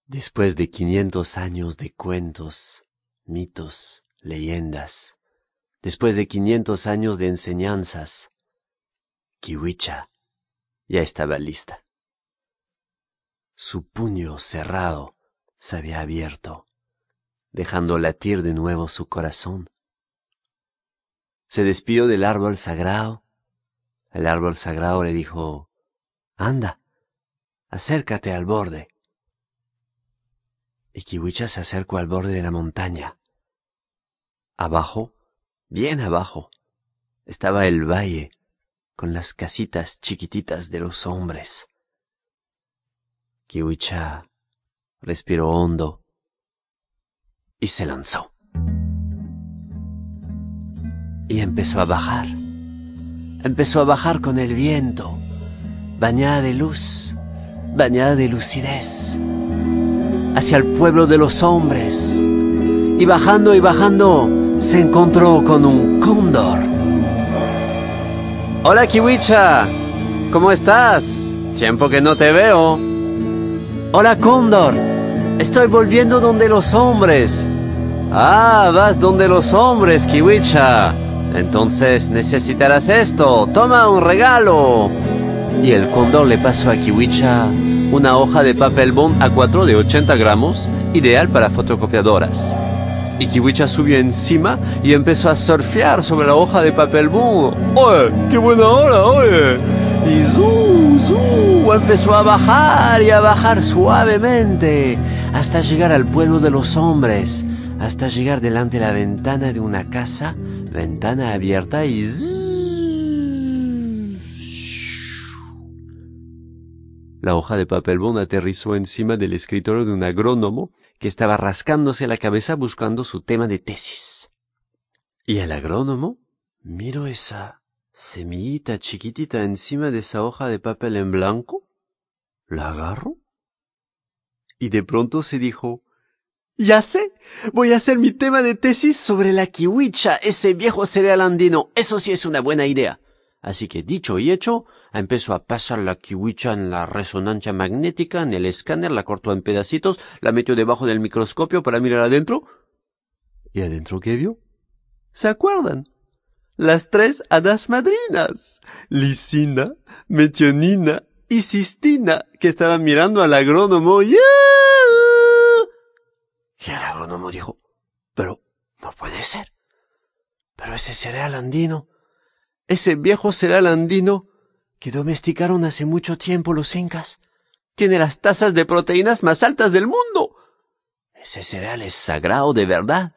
Después de 500 años de cuentos, mitos, leyendas, después de 500 años de enseñanzas, Kiwicha ya estaba lista. Su puño cerrado se había abierto, dejando latir de nuevo su corazón. Se despidió del árbol sagrado. El árbol sagrado le dijo: «Anda, acércate al borde». Y Kiwicha se acercó al borde de la montaña. Abajo, bien abajo, estaba el valle con las casitas chiquititas de los hombres. Kiwicha respiró hondo y se lanzó. Y empezó a bajar. Empezó a bajar con el viento, bañada de luz, bañada de lucidez, hacia el pueblo de los hombres. Y bajando, se encontró con un cóndor. «Hola, Kiwicha, ¿cómo estás? Tiempo que no te veo». «Hola, cóndor, estoy volviendo donde los hombres». «Ah, vas donde los hombres, Kiwicha. Entonces necesitarás esto. Toma un regalo». Y el cóndor le pasó a Kiwicha una hoja de papel bond A4 de 80 gramos, ideal para fotocopiadoras. Y Kiwicha subió encima y empezó a surfear sobre la hoja de papel bond. ¡Oye, qué buena hora, oye! Y empezó a bajar y a bajar suavemente hasta llegar al pueblo de los hombres, hasta llegar delante de la ventana de una casa, ventana abierta y la hoja de papel bond aterrizó encima del escritorio de un agrónomo que estaba rascándose la cabeza buscando su tema de tesis. Y el agrónomo miró esa semillita chiquitita encima de esa hoja de papel en blanco, la agarró y de pronto se dijo: «Ya sé, voy a hacer mi tema de tesis sobre la kiwicha, ese viejo cereal andino. Eso sí es una buena idea». Así que, dicho y hecho, empezó a pasar la kiwicha en la resonancia magnética, en el escáner, la cortó en pedacitos, la metió debajo del microscopio para mirar adentro. ¿Y adentro qué vio? ¿Se acuerdan? Las 3 hadas madrinas, Lisina, Metionina y Cistina, que estaban mirando al agrónomo. Y el agrónomo dijo: «Pero no puede ser. Pero ese cereal andino, ese viejo cereal andino que domesticaron hace mucho tiempo los incas, tiene las tasas de proteínas más altas del mundo. Ese cereal es sagrado de verdad».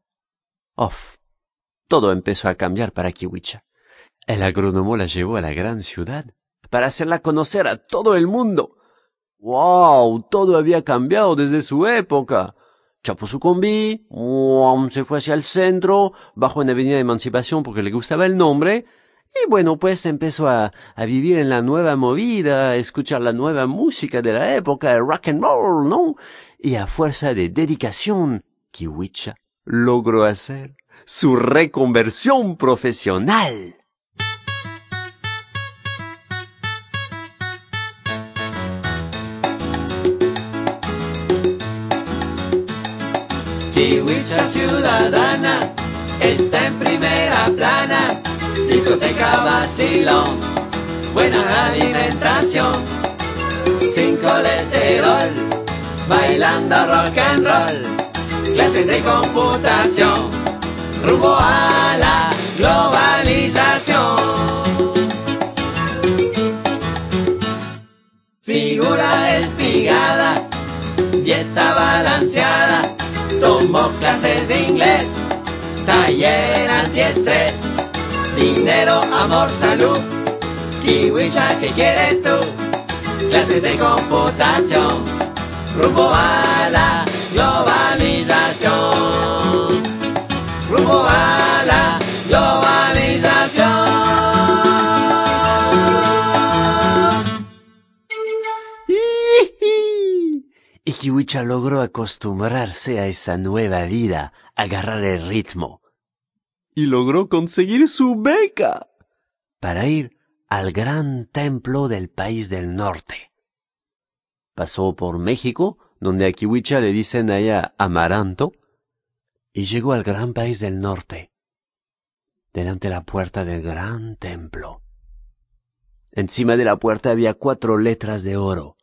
Todo empezó a cambiar para Kiwicha. El agrónomo la llevó a la gran ciudad para hacerla conocer a todo el mundo. ¡Wow! Todo había cambiado desde su época. Chapó su combi, se fue hacia el centro, bajó en Avenida Emancipación porque le gustaba el nombre. Y bueno, pues empezó a vivir en la nueva movida, a escuchar la nueva música de la época, el rock and roll, ¿no? Y a fuerza de dedicación, Kiwicha logró hacer su reconversión profesional. Kiwicha ciudadana está en primera plana. Discoteca vacilón, buena alimentación, sin colesterol, bailando rock and roll, clases de computación, rumbo a la globalización. Figura espigada, dieta balanceada, tomó clases de inglés, taller antiestrés. Dinero, amor, salud. Kiwicha, ¿qué quieres tú? Clases de computación, rumbo a la globalización. Rumbo a la globalización. Y Kiwicha logró acostumbrarse a esa nueva vida, agarrar el ritmo. Y logró conseguir su beca para ir al gran templo del país del norte. Pasó por México, donde a Kiwicha le dicen a ella Amaranto, y llegó al gran país del norte, delante de la puerta del gran templo. Encima de la puerta había 4 letras de oro,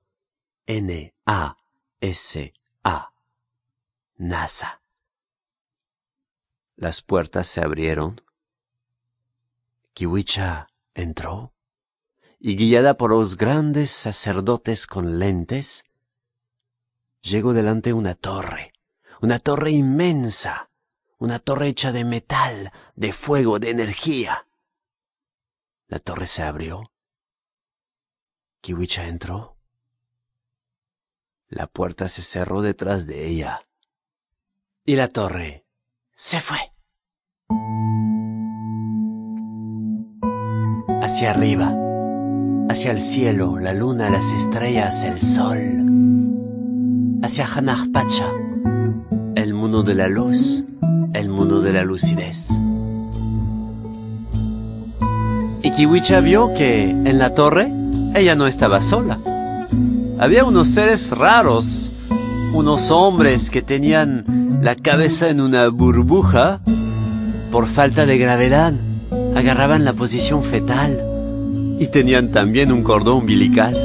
N-A-S-A, NASA. Las puertas se abrieron. Kiwicha entró, y guiada por los grandes sacerdotes con lentes, llegó delante de una torre inmensa, una torre hecha de metal, de fuego, de energía. La torre se abrió. Kiwicha entró. La puerta se cerró detrás de ella, y la torre se fue. Hacia arriba, hacia el cielo, la luna, las estrellas, el sol. Hacia Hanahpacha, el mundo de la luz, el mundo de la lucidez. Y Kiwicha vio que en la torre ella no estaba sola. Había unos seres raros, unos hombres que tenían la cabeza en una burbuja. Por falta de gravedad, agarraban la posición fetal y tenían también un cordón umbilical.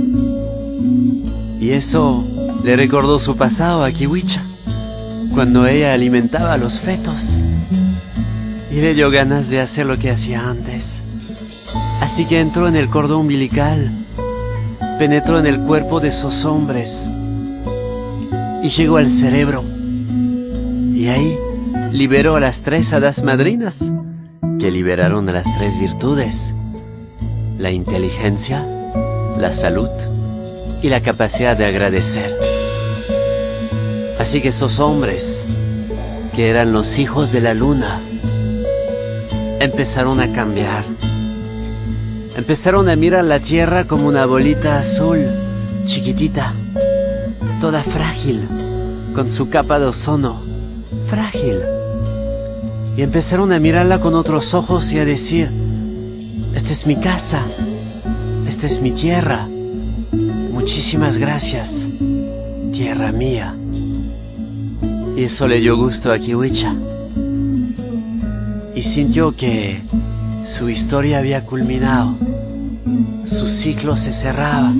Y eso le recordó su pasado a Kiwicha, cuando ella alimentaba a los fetos, y le dio ganas de hacer lo que hacía antes. Así que entró en el cordón umbilical, penetró en el cuerpo de esos hombres y llegó al cerebro. Y ahí liberó a las 3 hadas madrinas, que liberaron a las 3 virtudes: la inteligencia, la salud y la capacidad de agradecer. Así que esos hombres, que eran los hijos de la luna, empezaron a cambiar. Empezaron a mirar la tierra como una bolita azul, chiquitita, toda frágil, con su capa de ozono, frágil. Y empezaron a mirarla con otros ojos y a decir: esta es mi casa, esta es mi tierra, muchísimas gracias, tierra mía. Y eso le dio gusto a Kiwicha, y sintió que su historia había culminado, su ciclo se cerraba.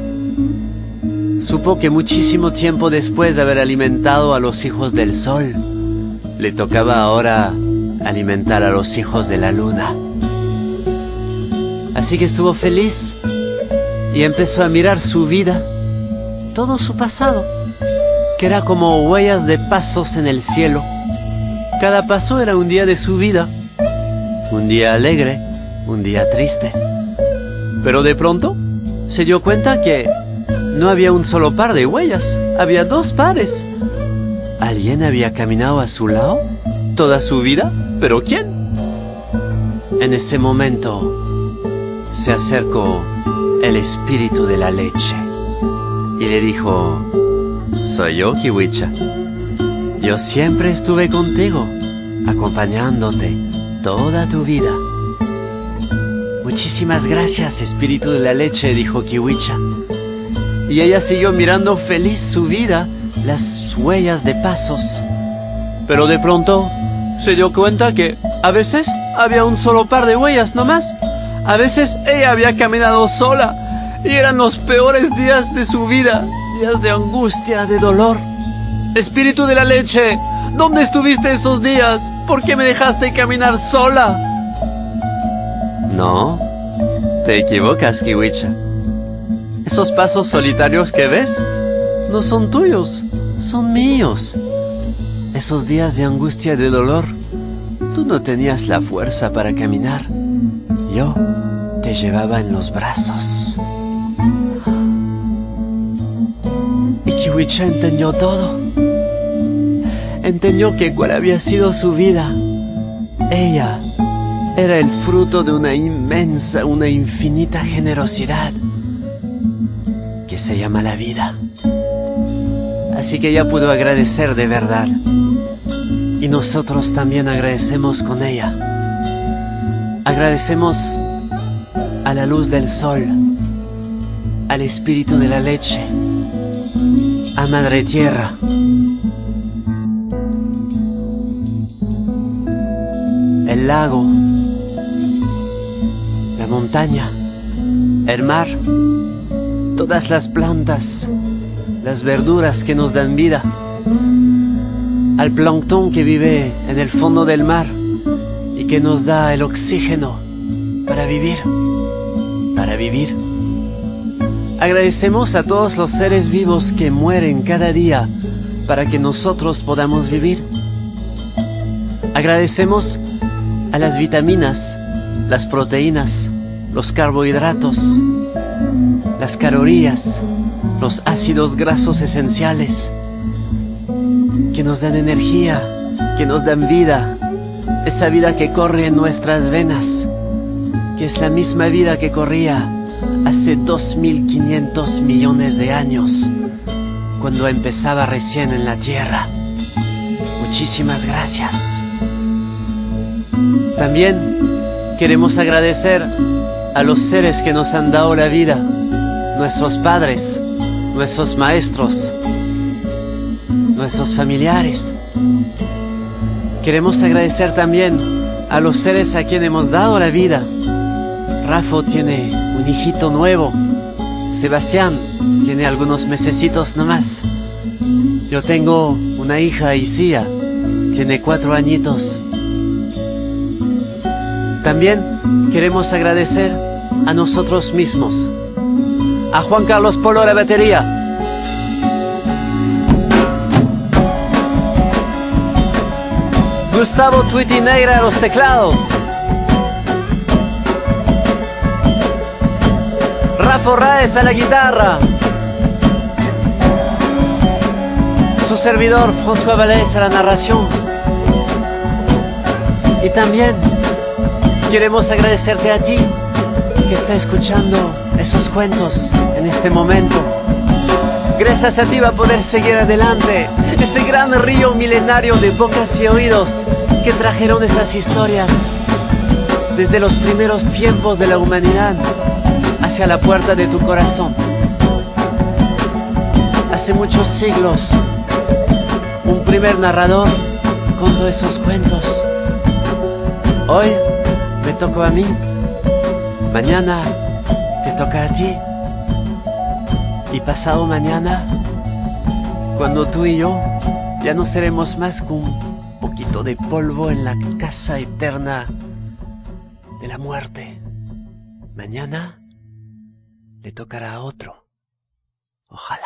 Supo que muchísimo tiempo después de haber alimentado a los hijos del sol, le tocaba ahora alimentar a los hijos de la luna. Así que estuvo feliz y empezó a mirar su vida, todo su pasado, que era como huellas de pasos en el cielo. Cada paso era un día de su vida, un día alegre, un día triste. Pero de pronto se dio cuenta que no había un solo par de huellas, había 2 pares. ¿Alguien había caminado a su lado toda su vida? ¿Pero quién? En ese momento se acercó el espíritu de la leche y le dijo: soy yo, Kiwicha. Yo siempre estuve contigo, acompañándote toda tu vida. Muchísimas gracias, espíritu de la leche, dijo Kiwicha. Y ella siguió mirando feliz su vida, las huellas de pasos. Pero de pronto se dio cuenta que a veces había un solo par de huellas nomás. A veces ella había caminado sola y eran los peores días de su vida, días de angustia, de dolor. Espíritu de la leche, ¿dónde estuviste esos días? ¿Por qué me dejaste caminar sola? No, te equivocas, Kiwicha. Esos pasos solitarios que ves no son tuyos, son míos. Esos días de angustia y de dolor, tú no tenías la fuerza para caminar. Yo te llevaba en los brazos. Y Kiwicha entendió todo. Entendió que cuál había sido su vida. Ella era el fruto de una inmensa, una infinita generosidad que se llama la vida. Así que ella pudo agradecer de verdad. Y nosotros también agradecemos con ella. Agradecemos a la luz del sol, al espíritu de la leche, a Madre Tierra. El lago, la montaña, el mar, todas las plantas, las verduras que nos dan vida, al plancton que vive en el fondo del mar y que nos da el oxígeno para vivir, Agradecemos a todos los seres vivos que mueren cada día para que nosotros podamos vivir. Agradecemos a las vitaminas, las proteínas, los carbohidratos, las calorías, los ácidos grasos esenciales, que nos dan energía, que nos dan vida, esa vida que corre en nuestras venas, que es la misma vida que corría hace 2500 millones de años, cuando empezaba recién en la Tierra. Muchísimas gracias. También queremos agradecer a los seres que nos han dado la vida, nuestros padres, nuestros maestros, nuestros familiares. Queremos agradecer también a los seres a quienes hemos dado la vida. Rafa tiene un hijito nuevo. Sebastián tiene algunos mesecitos nomás. Yo tengo una hija, Isia, tiene 4 añitos. También queremos agradecer a nosotros mismos. A Juan Carlos Polo a la batería. Gustavo Twitty Negra a los teclados. Rafa Raez a la guitarra. Su servidor François Vallès a la narración. Y también queremos agradecerte a ti que está escuchando esos cuentos en este momento. Gracias a ti va a poder seguir adelante ese gran río milenario de bocas y oídos que trajeron esas historias desde los primeros tiempos de la humanidad hacia la puerta de tu corazón. Hace muchos siglos, un primer narrador contó esos cuentos. Hoy me tocó a mí, mañana te toca a ti, y pasado mañana, cuando tú y yo ya no seremos más que un poquito de polvo en la casa eterna de la muerte, mañana le tocará a otro. Ojalá.